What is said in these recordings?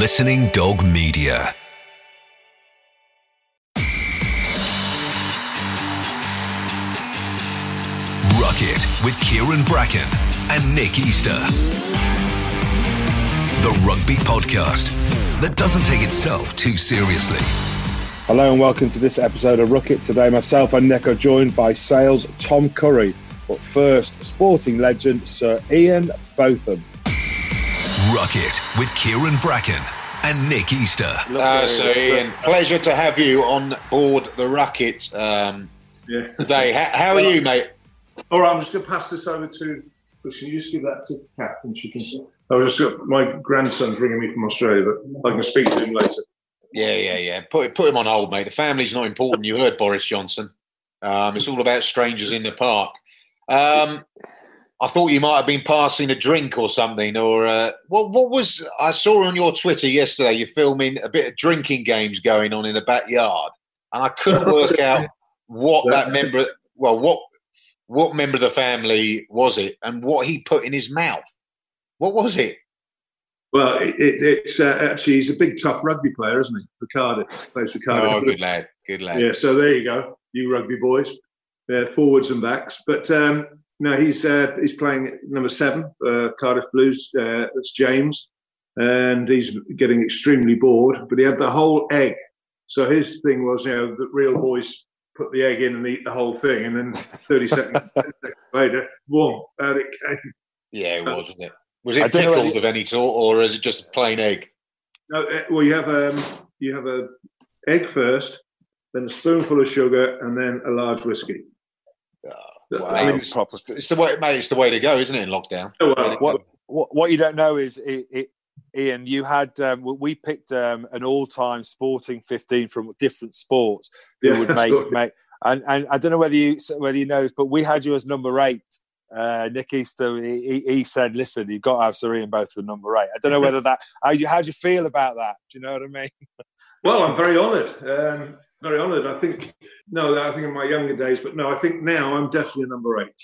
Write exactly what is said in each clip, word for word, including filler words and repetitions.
Listening Dog Media. Ruck It with Kieran Bracken and Nick Easter. The rugby podcast that doesn't take itself too seriously. Hello and welcome to this episode of Ruck It. Today myself and Nick are joined by Sales Tom Curry, but first sporting legend Sir Ian Botham. Ruck It with Kieran Bracken and Nick Easter. Uh, Sir Ian, pleasure to have you on board the Ruck It um, yeah. today. How, how are you, mate? All right, I'm just going to pass this over to. Can you just give that to Kat and she can. I just got my grandson's ringing me from Australia, but I can speak to him later. Yeah, yeah, yeah. Put put him on hold, mate. The family's not important. You heard Boris Johnson. Um, it's all about strangers in the park. Um, I thought you might have been passing a drink or something, or uh, what? What was? I saw on your Twitter yesterday you're filming a bit of drinking games going on in the backyard, and I couldn't work out what that member. Well, what what member of the family was it, and what he put in his mouth? What was it? Well, it, it, it's uh, actually he's a big tough rugby player, isn't he? For Cardiff, plays for Cardiff. Oh, good lad, good lad. Yeah, so there you go, you rugby boys. They're forwards and backs, but um, no, he's uh, he's playing at number seven, uh, Cardiff Blues. Uh, that's James, and he's getting extremely bored. But he had the whole egg, so his thing was, you know, the real boys put the egg in and eat the whole thing, and then thirty seconds later, boom, out it came. Yeah, it was, wasn't it? Was it pickled of any sort, or is it just a plain egg? No, well, you have um, you have a egg first, then a spoonful of sugar, and then a large whiskey. Oh, wow. I mean, proper. It's the way, mate. It's the way to go, isn't it? In lockdown. Oh, well. What, what what you don't know is, it, it, Ian, you had um, we picked um, an all-time sporting fifteen from different sports who yeah, would make make, and, and I don't know whether you whether you know, but we had you as number eight. Uh, Nick Easter, he, he said, "Listen, you've got to have Sir Ian Botham number eight." I don't know whether that. How you how do you feel about that? Do you know what I mean? Well, I'm very honoured. Um, very honoured. I think no, I think in my younger days, but no, I think now I'm definitely a number eight.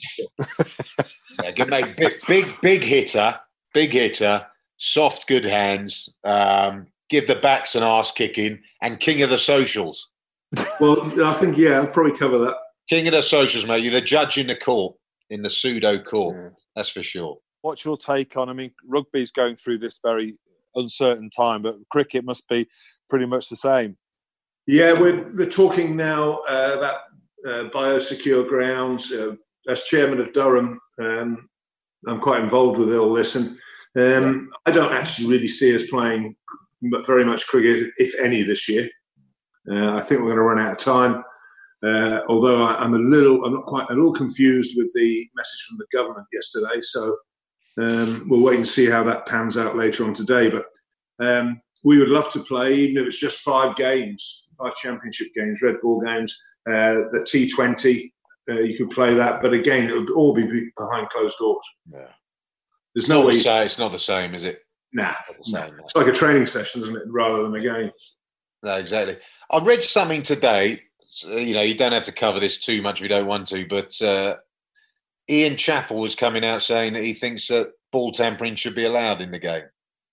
Yeah, good mate, big, big, big hitter, big hitter, soft, good hands. Um, give the backs an arse kicking, and king of the socials. Well, I think yeah, I'll probably cover that. King of the socials, mate. You're the judge in the court. In the pseudo court, yeah. That's for sure. What's your take on? I mean, rugby's going through this very uncertain time, but cricket must be pretty much the same. Yeah, we're we're talking now uh, about uh, biosecure grounds. Uh, as chairman of Durham, um, I'm quite involved with all this, and um, yeah. I don't actually really see us playing very much cricket, if any, this year. Uh, I think we're going to run out of time. Uh, although I, I'm a little, I'm not quite, a little confused with the message from the government yesterday. So um, we'll wait and see how that pans out later on today. But um, we would love to play, even if it's just five games, five championship games, red ball games, uh, the T twenty. Uh, you could play that, but again, it would all be behind closed doors. Yeah. There's no way. It's not the same, is it? Nah, nah. It's like a training session, isn't it, rather than a game? No, exactly. I read something today. You know, you don't have to cover this too much if you don't want to, but uh, Ian Chappell was coming out saying that he thinks that ball tampering should be allowed in the game.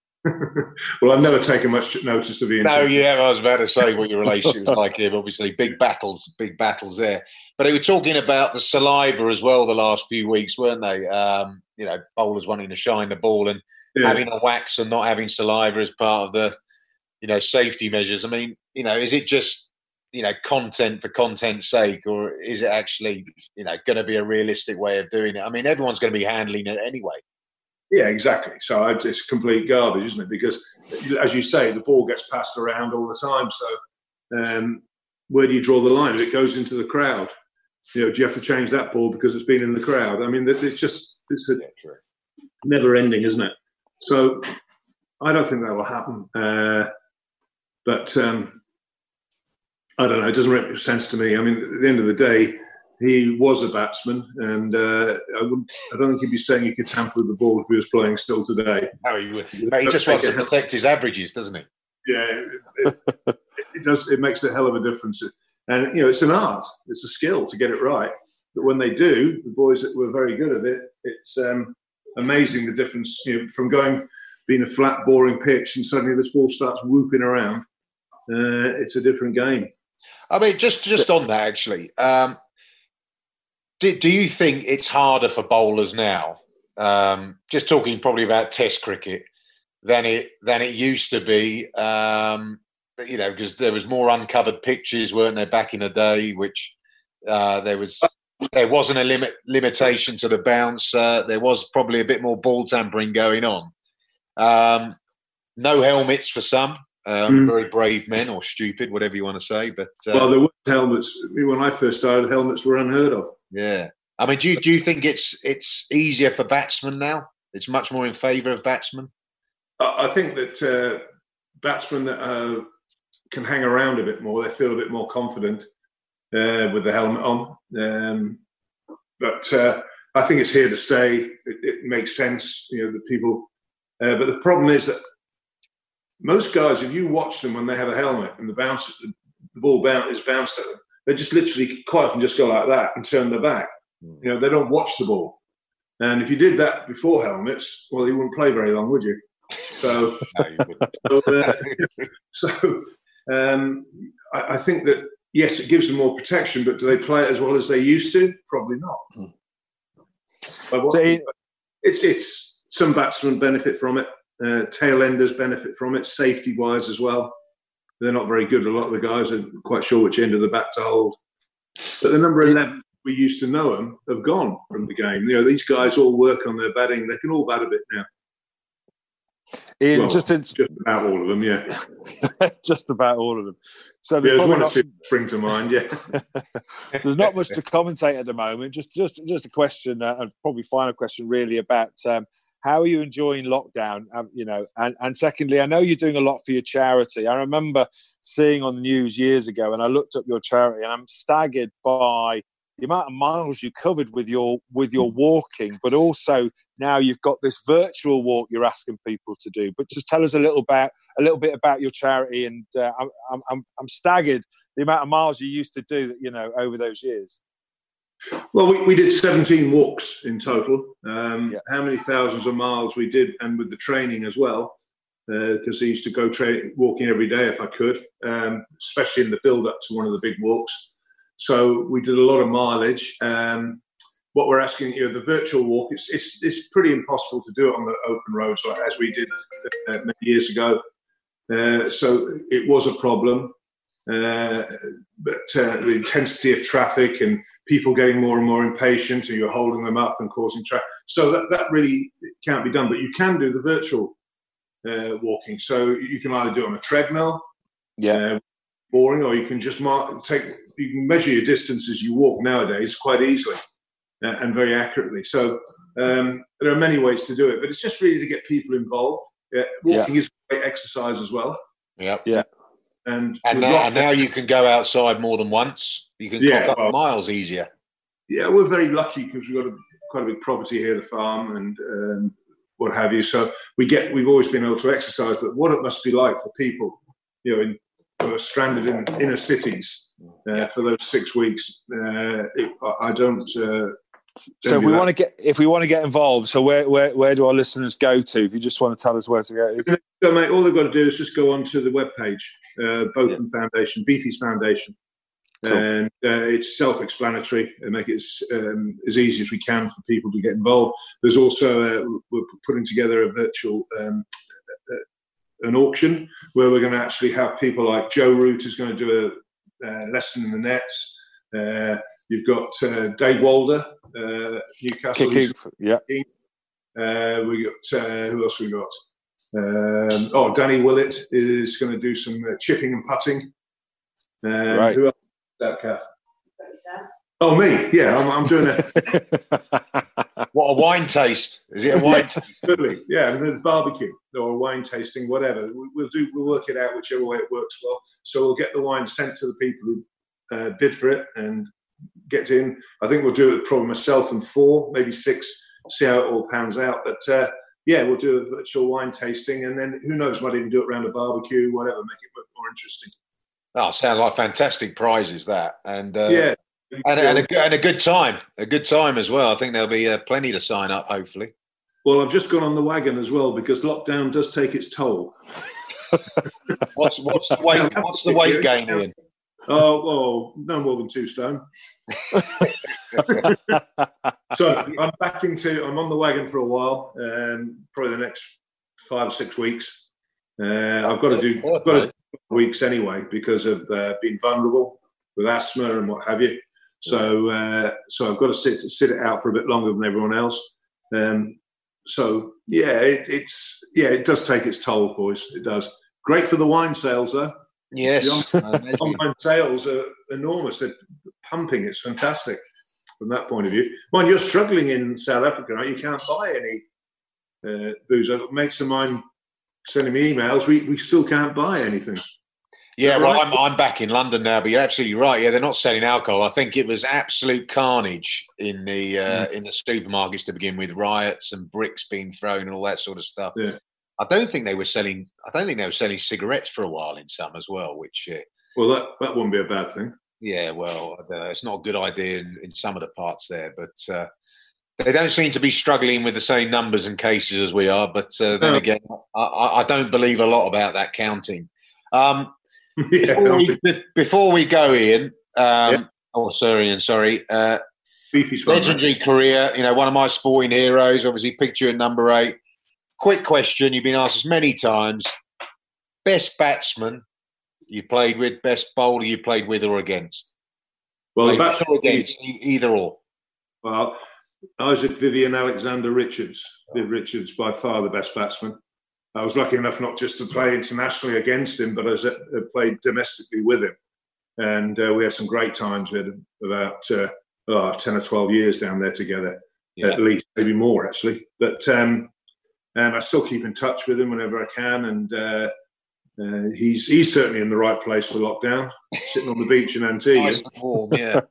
Well, I've never taken much notice of Ian. No, Chappell. yeah, I was about to say what your relationship was like here. Obviously, big battles, big battles there. But they were talking about the saliva as well the last few weeks, weren't they? Um, you know, bowlers wanting to shine the ball and yeah. having a wax and not having saliva as part of the, you know, safety measures. I mean, you know, is it just, you know, content for content's sake, or is it actually, you know, going to be a realistic way of doing it? I mean, everyone's going to be handling it anyway. Yeah, exactly. So it's complete garbage, isn't it? Because, as you say, the ball gets passed around all the time. So um, where do you draw the line? If it goes into the crowd, you know, do you have to change that ball because it's been in the crowd? I mean, it's just, it's a yeah, never ending, isn't it? So I don't think that will happen. Uh, but, um, I don't know. It doesn't make sense to me. I mean, at the end of the day, he was a batsman, and uh, I wouldn't. I don't think he'd be saying he could tamper with the ball if he was playing still today. No, he would. But he just wants to protect his averages, doesn't he? Yeah, it, it, it does. It makes a hell of a difference, and you know, it's an art. It's a skill to get it right. But when they do, the boys that were very good at it, it's um, amazing the difference. You know, from going been a flat, boring pitch, and suddenly this ball starts whooping around. Uh, it's a different game. I mean, just just on that, actually, um, do, do you think it's harder for bowlers now? Um, just talking probably about Test cricket than it than it used to be. Um, you know, because there was more uncovered pitches, weren't there, back in the day? Which uh, there was there wasn't a limit limitation to the bounce. Uh, there was probably a bit more ball tampering going on. Um, no helmets for some. Um, mm. Very brave men, or stupid, whatever you want to say. But uh, well, there were helmets when I first started. Helmets were unheard of. Yeah, I mean, do you, do you think it's it's easier for batsmen now? It's much more in favour of batsmen. I think that uh, batsmen that uh, can hang around a bit more, they feel a bit more confident uh, with the helmet on. Um, but uh, I think it's here to stay. It, it makes sense, you know, the people. Uh, but the problem is that most guys, if you watch them when they have a helmet and the bounce, the ball bounce is bounced at them, they just literally quite often just go like that and turn their back. You know, they don't watch the ball. And if you did that before helmets, well, you wouldn't play very long, would you? So, no, you wouldn't. so, uh, so um, I, I think that, yes, it gives them more protection, but do they play it as well as they used to? Probably not. Hmm. But what, so it, it's, it's, some batsmen benefit from it. Uh, tail enders benefit from it, safety-wise as well. They're not very good. A lot of the guys are quite sure which end of the bat to hold. But the number eleven we used to know them have gone from the game. You know, these guys all work on their batting. They can all bat a bit now. Ian, well, just, in, just about all of them, yeah. just about all of them. So yeah, there's one or two spring to mind, yeah. So there's not much to commentate at the moment. Just, just, just a question, uh, and probably final question, really about. Um, How are you enjoying lockdown? Um, you know, and, and secondly, I know you're doing a lot for your charity. I remember seeing on the news years ago, and I looked up your charity, and I'm staggered by the amount of miles you covered with your with your walking. But also now you've got this virtual walk you're asking people to do. But just tell us a little about a little bit about your charity, and uh, I'm I'm I'm staggered the amount of miles you used to do, you know, over those years. Well, we, we did seventeen walks in total. Um, yeah. How many thousands of miles we did, and with the training as well, because uh, I used to go tra- walking every day if I could, um, especially in the build-up to one of the big walks. So we did a lot of mileage. Um, what we're asking, you know, the virtual walk, it's, it's, it's pretty impossible to do it on the open roads like as we did uh, many years ago. Uh, so it was a problem. Uh, but uh, the intensity of traffic and people getting more and more impatient, and you're holding them up and causing traffic. So that, that really can't be done. But you can do the virtual uh, walking. So you can either do it on a treadmill, yeah, uh, boring, or you can just mark, take. You can measure your distance as you walk nowadays quite easily uh, and very accurately. So um, there are many ways to do it, but it's just really to get people involved. Uh, walking yeah. is a great exercise as well. Yep. Yeah. And and now, and now you can go outside more than once. You can yeah, cock up well, miles easier. Yeah, we're very lucky because we've got a, quite a big property here, the farm, and um, what have you. So we get we've always been able to exercise. But what it must be like for people, you know, in, who are stranded in inner cities uh, yeah. for those six weeks. Uh, it, I don't. Uh, so if we want to get if we want to get involved, so where, where where do our listeners go to? If you just want to tell us where to go, so, mate, all they've got to do is just go onto the webpage. Uh, Botham yeah. Foundation, Beefy's Foundation, cool. and uh, it's self-explanatory and make it as, um, as easy as we can for people to get involved. There's also uh, we're putting together a virtual um, uh, an auction where we're going to actually have people like Joe Root is going to do a uh, lesson in the nets. Uh, you've got uh, Dave Walder, uh, Newcastle. Kicking, yeah. Uh, we got uh, who else we got? Um, oh, Danny Willett is going to do some uh, chipping and putting. Um, right. Who else is that, Kath? Oh, me. Yeah, I'm, I'm doing it. What, a wine taste? Is it a wine taste? Absolutely. Yeah, and there's barbecue or a wine tasting, whatever. We'll do. We'll work it out whichever way it works well. So we'll get the wine sent to the people who uh, bid for it and get in. I think we'll do it probably myself and four, maybe six, see how it all pans out. But uh, yeah, we'll do a virtual wine tasting, and then who knows, might even do it around a barbecue, whatever, make it look more interesting. Oh, sound like fantastic prizes, that. And uh, yeah. And, and, a, and a good time, a good time as well. I think there'll be uh, plenty to sign up, hopefully. Well, I've just gone on the wagon as well because lockdown does take its toll. what's what's the weight? What's the weight gain, Ian? Oh, oh, no more than two stone. So I'm back into. I'm on the wagon for a while, um, probably the next five or six weeks. Uh, I've got to do I've got to do weeks anyway because of uh, being vulnerable with asthma and what have you. So, uh, so I've got to sit sit it out for a bit longer than everyone else. Um, so yeah, it, it's yeah, it does take its toll, boys. It does. Great for the wine sales, though. Yes, the online sales are enormous. They're pumping. It's fantastic from that point of view. Mind, you're struggling in South Africa, right? You can't buy any uh, booze. I've got mates of mine sending me emails. We we still can't buy anything. Yeah, right? well, I'm I'm back in London now, but you're absolutely right. Yeah, they're not selling alcohol. I think it was absolute carnage in the uh, mm. in the supermarkets to begin with, riots and bricks being thrown and all that sort of stuff. Yeah. I don't think they were selling. I don't think they were selling cigarettes for a while in some as well. Which uh, well, that that wouldn't be a bad thing. Yeah, well, uh, it's not a good idea in, in some of the parts there, but uh, they don't seem to be struggling with the same numbers and cases as we are. But uh, then no. again, I, I don't believe a lot about that counting. Um, yeah, before, we, before we go, Ian. Um, yeah. Oh, sorry, Ian. Sorry. Uh, legendary career. You know, one of my sporting heroes. Obviously, picked you at number eight. Quick question. You've been asked this many times. Best batsman you played with, best bowler you played with or against? Well, the batsman or against, either or. Well, Isaac Vivian Alexander Richards. Viv Richards, by far the best batsman. I was lucky enough not just to play internationally against him, but I played domestically with him. And uh, we had some great times. We had about uh, oh, ten or twelve years down there together, yeah. At least, maybe more, actually. But um, and I still keep in touch with him whenever I can. And uh, uh, he's he's certainly in the right place for lockdown, sitting on the beach in Antigua. Nice and warm, yeah.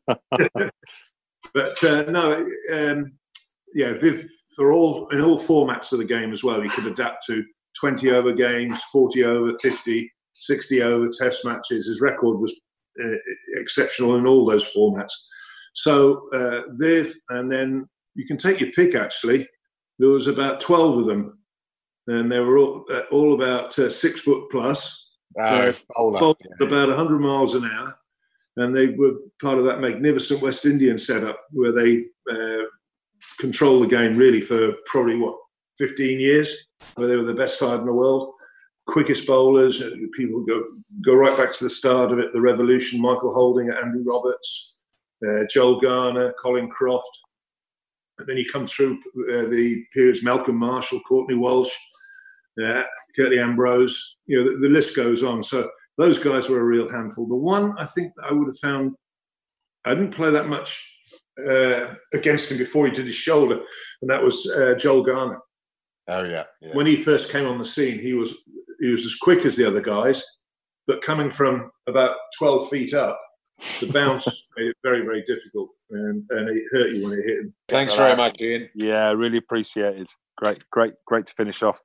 But uh, no, um, yeah, Viv, for all in all formats of the game as well, he could adapt to twenty over games, forty over, fifty, sixty over test matches. His record was uh, exceptional in all those formats. So uh, Viv, and then you can take your pick, actually. There was about twelve of them, and they were all, uh, all about uh, six foot plus, uh, bowled yeah. about one hundred miles an hour, and they were part of that magnificent West Indian setup where they uh, control the game really for probably, what, fifteen years, where they were the best side in the world, quickest bowlers. People go go right back to the start of it, the revolution, Michael Holding, Andy Roberts, uh, Joel Garner, Colin Croft. And then you come through uh, the periods, Malcolm Marshall, Courtney Walsh, uh, Curtly Ambrose, you know, the, the list goes on. So those guys were a real handful. The one I think I would have found, I didn't play that much uh, against him before he did his shoulder, and that was uh, Joel Garner. Oh yeah, yeah. When he first came on the scene, he was he was as quick as the other guys, but coming from about twelve feet up, the bounce made it very, very difficult, and, and it hurt you when it hit him. Thanks very much, Ian. Yeah, really appreciated. Great, great, great to finish off.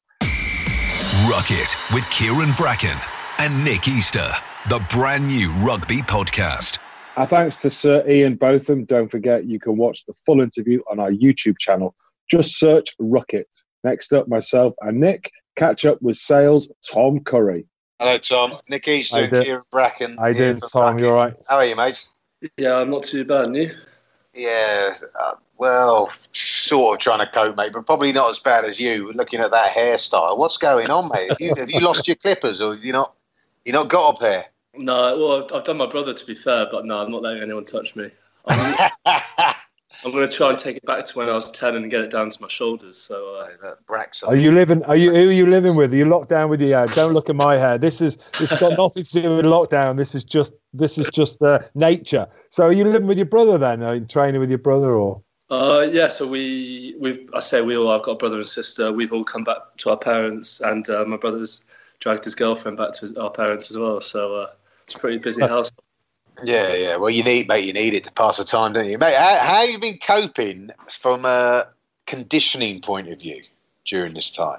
Ruck It with Kieran Bracken and Nick Easter, the brand new rugby podcast. Our thanks to Sir Ian Botham. Don't forget, you can watch the full interview on our YouTube channel. Just search Ruck It. Next up, myself and Nick catch up with sales Tom Curry. Hello, Tom. Nick Easter and Kieran Bracken. How you doing, Tom? You all right? How are you, mate? Yeah, I'm not too bad, and you? Yeah, uh, well, sort of trying to cope, mate, but probably not as bad as you. Looking at that hairstyle, what's going on, mate? Have you, have you lost your clippers, or have you not? You not got up hair? No, well, I've done my brother, to be fair, but no, I'm not letting anyone touch me. I'm, I'm going to try and take it back to when I was ten and get it down to my shoulders. So, uh, that Braxton. Are you living? Are you? Who are you living with? Are you locked down with your hair? Don't look at my hair. This is. This has got nothing to do with lockdown. This is just. This is just uh, nature. So, are you living with your brother then? Are you training with your brother, or? Uh, yeah. So we, we. I say we all. I've got a brother and sister. We've all come back to our parents, and uh, my brother's dragged his girlfriend back to his, our parents as well. So uh, it's a pretty busy house. Yeah, yeah. Well, you need, mate. You need it to pass the time, don't you, mate? How, how have you been coping from a conditioning point of view during this time?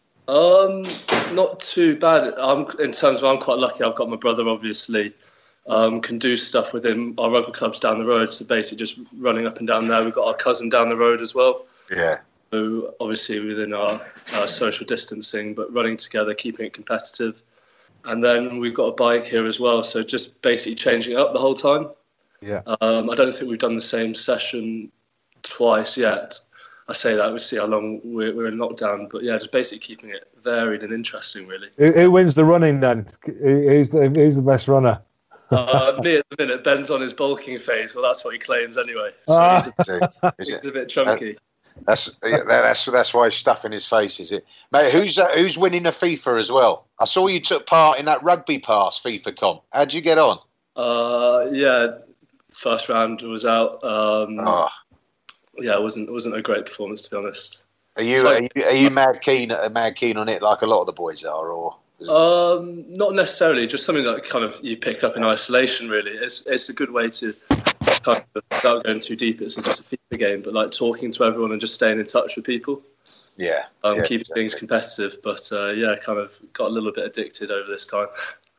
Um, not too bad. I'm in terms of I'm quite lucky. I've got my brother, obviously, um, can do stuff within our rugby clubs down the road. So basically, just running up and down there. We've got our cousin down the road as well. Yeah. So obviously within our, our social distancing, but running together, keeping it competitive. And then we've got a bike here as well. So just basically changing it up the whole time. Yeah. Um, I don't think we've done the same session twice yet. I say that, we see how long we're, we're in lockdown. But yeah, just basically keeping it varied and interesting, really. Who, who wins the running then? Who's the, who's the best runner? uh, me at the minute, Ben's on his bulking phase. Well, that's what he claims anyway. So Ah. he's, a, he's a bit chunky. That's yeah, that's that's why he's stuffing his face, is it, mate? Who's uh, who's winning the FIFA as well? I saw you took part in that rugby pass FIFA comp. How'd you get on? Uh, yeah, first round was out. Um, Oh. Yeah, it wasn't it wasn't a great performance, to be honest. Are you So- are you, are you mad keen uh, mad keen on it like a lot of the boys are, or? Is it- Um, not necessarily, just something that kind of you pick up in isolation. Really, it's it's a good way to kind of, without going too deep. It's just a FIFA game, but like talking to everyone and just staying in touch with people, yeah, um, yeah, keeping exactly. things competitive. But uh, yeah, kind of got a little bit addicted over this time.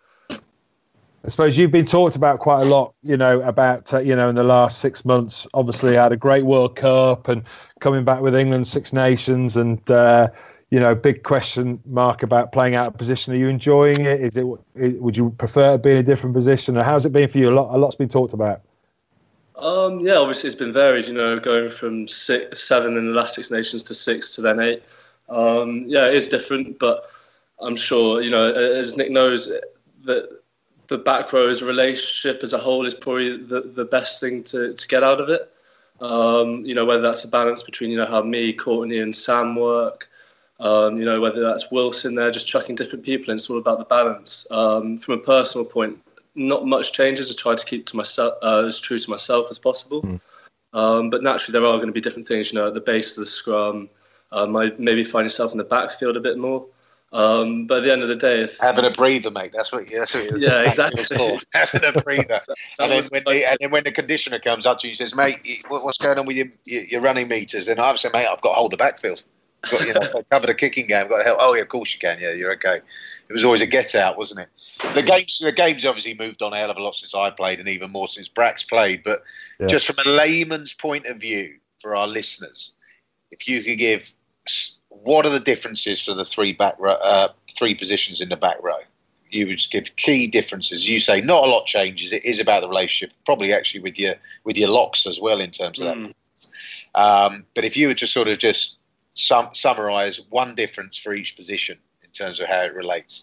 I suppose you've been talked about quite a lot, you know, about, uh, you know, in the last six months, obviously had a great World Cup and coming back with England Six Nations and, uh, you know, big question mark about playing out of position. Are you enjoying it? Is it, would you prefer to be in a different position? Or how's it been for you? A lot, a lot's been talked about. Um, yeah, obviously it's been varied, you know, going from six, seven in the last Six Nations to six to then eight. Um, yeah, it is different, but I'm sure, you know, as Nick knows, that the back row's relationship as a whole is probably the, the best thing to, to get out of it. Um, you know, whether that's a balance between, you know, how me, Courtney and Sam work, um, you know, whether that's Wilson there just chucking different people in, it's all about the balance. Um, from a personal point, not much changes. I try to keep to myself uh, as true to myself as possible. Mm. Um, but naturally, there are going to be different things. You know, at the base of the scrum, um, I maybe find yourself in the backfield a bit more. Um, but at the end of the day, if having a breather, mate, that's what. That's what yeah, exactly. Having a breather, and then when the, and then when the conditioner comes up to you, and says, "Mate, what's going on with your your running meters?" Then I say, "Mate, I've got to hold the backfield. I've got, you know, cover the kicking game. I've got to help." Oh yeah, of course you can. Yeah, you're okay. It was always a get out, wasn't it? The games, the games obviously moved on a hell of a lot since I played, and even more since Brax played. But yeah. Just from a layman's point of view, for our listeners, if you could give, what are the differences for the three back row, uh, three positions in the back row? You would just give key differences. You say not a lot changes. It is about the relationship, probably actually with your with your locks as well in terms of mm. that. Um, but if you were to sort of just sum, summarise one difference for each position in terms of how it relates.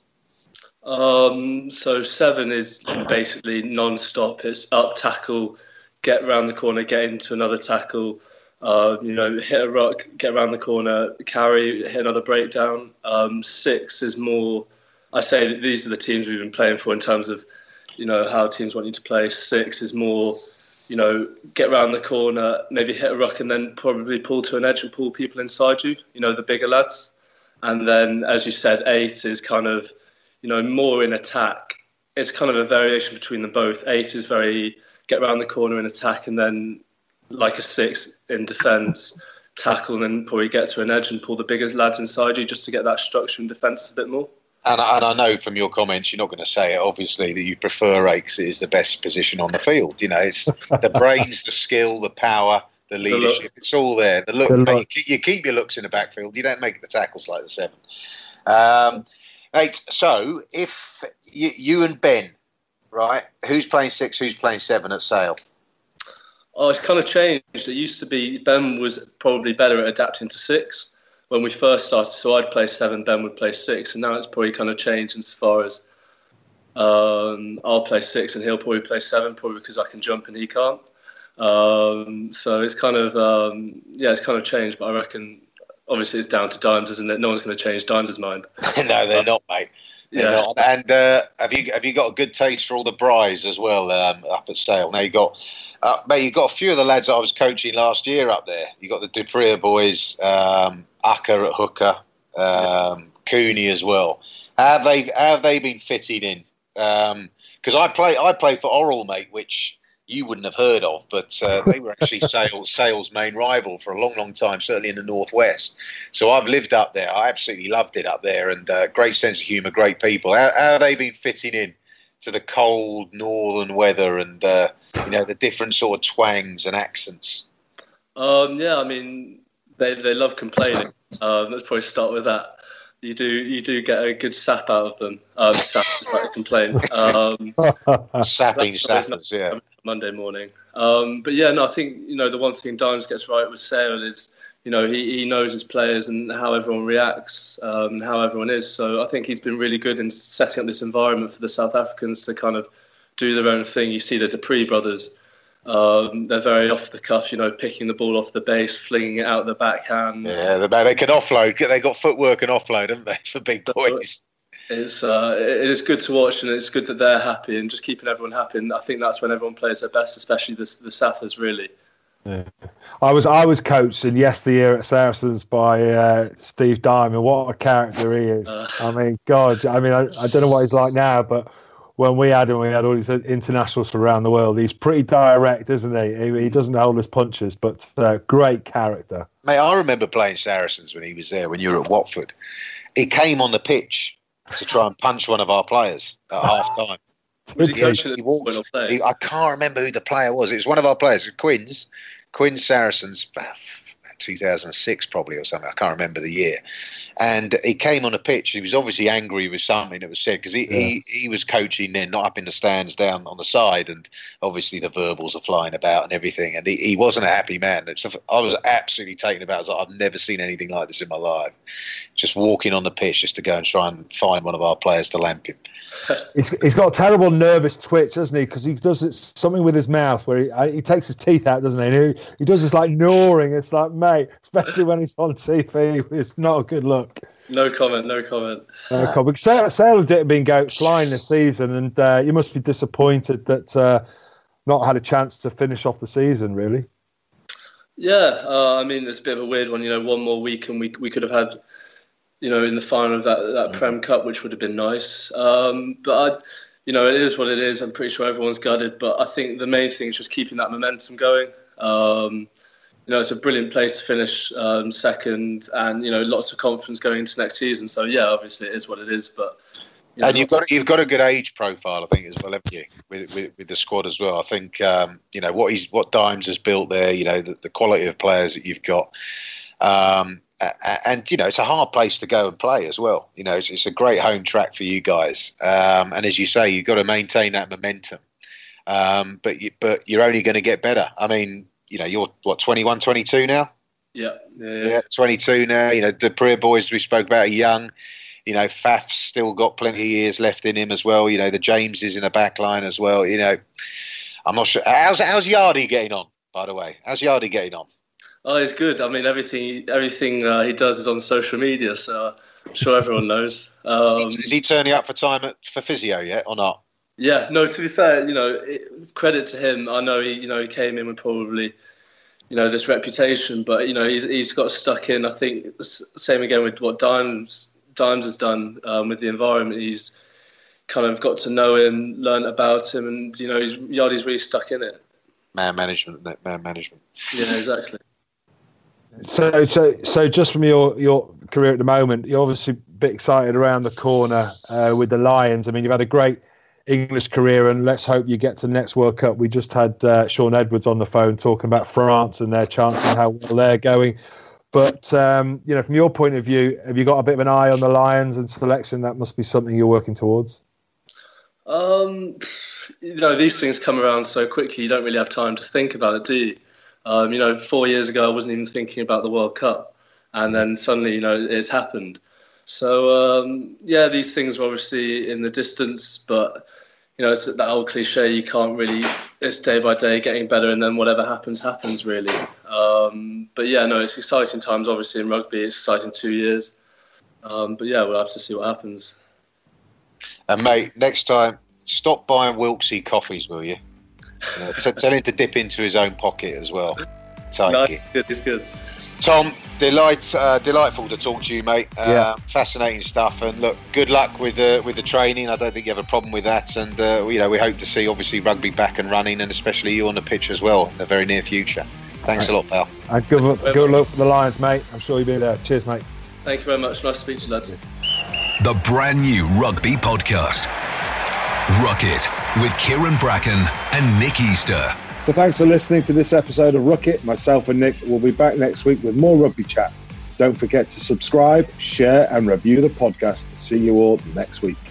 Um, so seven is basically non-stop. It's up, tackle, get around the corner, get into another tackle, uh, you know, hit a ruck, get around the corner, carry, hit another breakdown. Um, six is more, I say that these are the teams we've been playing for in terms of, you know, how teams want you to play. Six is more, you know, get around the corner, maybe hit a ruck and then probably pull to an edge and pull people inside you, you know, the bigger lads. And then, as you said, eight is kind of, you know, more in attack. It's kind of a variation between them both. Eight is very get around the corner in attack, and then like a six in defence, tackle, and then probably get to an edge and pull the bigger lads inside you just to get that structure and defence a bit more. And, and I know from your comments, you're not going to say it, obviously, that you prefer eight because it is the best position on the field. You know, it's the brains, the skill, the power, the leadership. The it's all there. The look, the look. Mate, you, keep, you keep your looks in the backfield. You don't make the tackles like the seven. Um, Eight. So, if you, you and Ben, right, who's playing six, who's playing seven at Sale? Oh, it's kind of changed. It used to be Ben was probably better at adapting to six when we first started. So I'd play seven, Ben would play six, and now it's probably kind of changed as far as um, I'll play six and he'll probably play seven, probably because I can jump and he can't. Um, so it's kind of um, yeah, it's kind of changed. But I reckon. Obviously, it's down to Dimes, isn't it? No one's going to change Dimes' mind. No, they're not, mate. They're yeah. not. And uh, have you have you got a good taste for all the Bries as well um, up at Sale? Now you got, uh, mate, you got a few of the lads that I was coaching last year up there. You got the Dupree boys, um, Acker at hooker, um, Cooney as well. How have they how have they been fitted in? Because um, I play I play for Oral, mate, which you wouldn't have heard of, but uh, they were actually Sale's, Sale's main rival for a long, long time, certainly in the Northwest. So I've lived up there. I absolutely loved it up there, and uh, great sense of humour, great people. How, how have they been fitting in to the cold northern weather and, uh, you know, the different sort of twangs and accents? Um, yeah, I mean, they they love complaining. Um, let's probably start with that. You do you do get a good sap out of them. Um, sap is like a complaint. Um, Sapping sappers, yeah. Monday morning. Um, but yeah, no, I think you know the one thing Dimes gets right with Sale is you know he, he knows his players and how everyone reacts, um, how everyone is. So I think he's been really good in setting up this environment for the South Africans to kind of do their own thing. You see the Dupree brothers. Um, they're very off the cuff, you know, picking the ball off the base, flinging it out the backhand. Yeah, they, they can offload. They got footwork and offload, haven't they, for big boys? It's uh, it is good to watch, and it's good that they're happy and just keeping everyone happy. And I think that's when everyone plays their best, especially the the Saffers, really. Yeah. I was I was coached in yesteryear at Saracens by uh, Steve Diamond. What a character he is! Uh, I mean, God, I mean, I, I don't know what he's like now, but when we had him, we had all these internationals from around the world. He's pretty direct, isn't he? He, he doesn't hold his punches, but uh, great character. Mate, I remember playing Saracens when he was there, when you were at Watford. He came on the pitch to try and punch one of our players at half time. Was he he actually walked, he, I can't remember who the player was. It was one of our players, Quins, Quins Saracens, two thousand six probably or something. I can't remember the year. And he came on a pitch. He was obviously angry with something that was said because he, yeah. he, he was coaching then, not up in the stands, down on the side. And obviously the verbals are flying about and everything. And he, he wasn't a happy man. I was absolutely taken aback. I was like, I've never seen anything like this in my life. Just walking on the pitch just to go and try and find one of our players to lamp him. He's, he's got a terrible nervous twitch, doesn't he? Because he does it, something with his mouth where he, he takes his teeth out, doesn't he? And he, he does this like gnawing. It's like, mate, especially when he's on T V, it's not a good look. No comment, no comment. No comment. Sale, Sale had been go flying this season, and uh, you must be disappointed that uh, not had a chance to finish off the season, really. Yeah, uh, I mean, it's a bit of a weird one. You know, one more week and we we could have had, you know, in the final of that, that Prem Cup, which would have been nice. Um, but, I, you know, it is what it is. I'm pretty sure everyone's gutted. But I think the main thing is just keeping that momentum going. Um, you know, it's a brilliant place to finish um, second and, you know, lots of confidence going into next season. So, yeah, obviously it is what it is. But you know, and you've got you've got a good age profile, I think, as well, haven't you, with with, with the squad as well. I think, um, you know, what he's what Dimes has built there, you know, the, the quality of players that you've got. Um, And, you know, it's a hard place to go and play as well. You know, it's, it's a great home track for you guys. Um, and as you say, you've got to maintain that momentum. Um, but, you, but you're only going to get better. I mean, you know, you're, what, twenty-one, twenty-two now? Yeah. Yeah, yeah. yeah twenty-two now. You know, the Dupree boys we spoke about are young. You know, Faf's still got plenty of years left in him as well. You know, the James is in the back line as well. You know, I'm not sure. How's, how's Yardy getting on, by the way? How's Yardy getting on? Oh, he's good. I mean, everything everything uh, he does is on social media, so I'm sure everyone knows. Um, is, he, is he turning up for time at, for physio yet, or not? Yeah, no. To be fair, you know, it, credit to him. I know he, you know, he came in with probably, you know, this reputation, but you know, he's he's got stuck in. I think same again with what Dimes Dimes has done um, with the environment. He's kind of got to know him, learn about him, and you know, he's Yardy's really stuck in it. Man management, man management. Yeah, exactly. So, so, so, just from your, your career at the moment, you're obviously a bit excited around the corner uh, with the Lions. I mean, you've had a great English career, and let's hope you get to the next World Cup. We just had uh, Sean Edwards on the phone talking about France and their chance and how well they're going. But um, you know, from your point of view, have you got a bit of an eye on the Lions and selection? That must be something you're working towards. Um, you know, these things come around so quickly. You don't really have time to think about it, do you? Um, you know, four years ago, I wasn't even thinking about the World Cup. And then suddenly, you know, it's happened. So, um, yeah, these things are obviously in the distance. But, you know, it's that old cliche, you can't really, it's day by day getting better. And then whatever happens, happens, really. Um, but, yeah, no, it's exciting times, obviously, in rugby. It's exciting two years. Um, but, yeah, we'll have to see what happens. And, mate, next time, stop buying Wilksy coffees, will you? Uh, t- tell him to dip into his own pocket as well. Take no, it. It's good, it's good. Tom, delight, uh, delightful to talk to you, mate. Uh, yeah. Fascinating stuff. And look, good luck with the with the training. I don't think you have a problem with that. And uh, you know, we hope to see obviously rugby back and running, and especially you on the pitch as well in the very near future. Thanks right. a lot, pal. And good luck, good luck for the Lions, mate. I'm sure you'll be there. Cheers, mate. Thank you very much. Nice to speak to you, lads. The brand new rugby podcast, Ruck It, with Kieran Bracken and Nick Easter. So thanks for listening to this episode of Ruck It. Myself and Nick will be back next week with more rugby chat. Don't forget to subscribe, share and review the podcast. See you all next week.